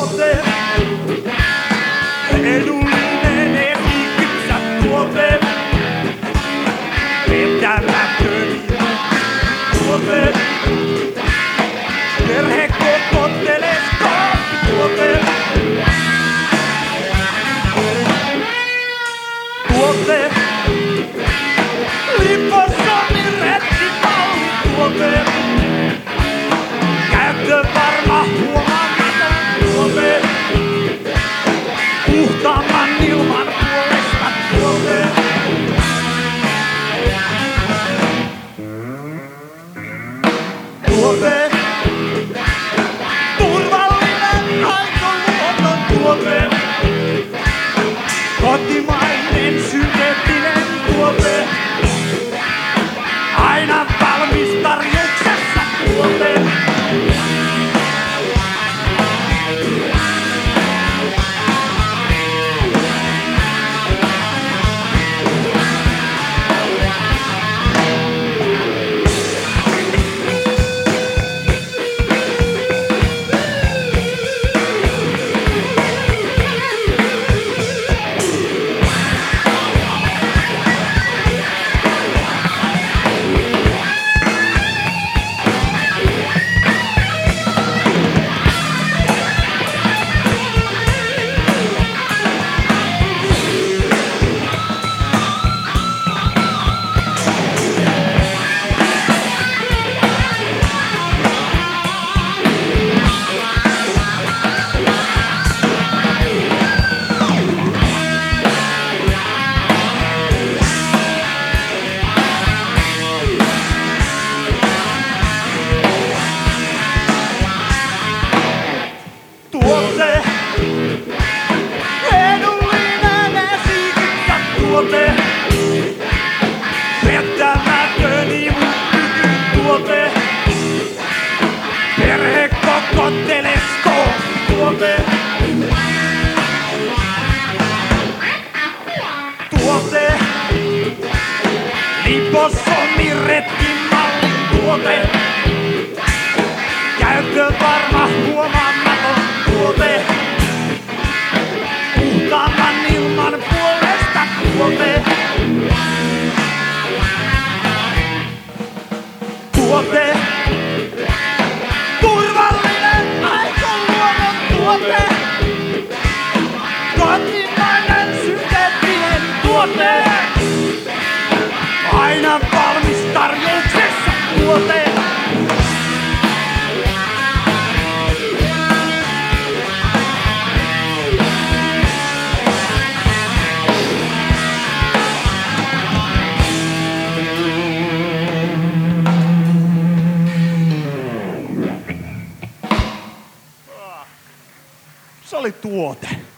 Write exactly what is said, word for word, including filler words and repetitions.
tuote. Edullinen esikypsä tuote. Vetämätön tuote. Perhekototeleskooppi tuote. Tuote. Liposonin rettipalli tuote. Käyttövarma huomaamaton tuote. Puhtaamman ilman puolesta tuote. Tuote. Turvallinen aikoluoton tuote. Kotimainen synteettinen tuote. Aina valmis tarjouksessa tuote. Tuote. Edullinen esikypsä tuote. Vetämätön imukyky tuote. Perhekototeleskooppi tuote. Tuote. Liposonin rettimalli tuote. Käyttövarma huomaamaton tuote. Puhtaamman ilman puolesta tuote. Tuote. Turvallinen aikoluonnon tuote. Kotimainen synteettinen tuote. Aina valmis tarjouksessa tuote. Se oli tuote.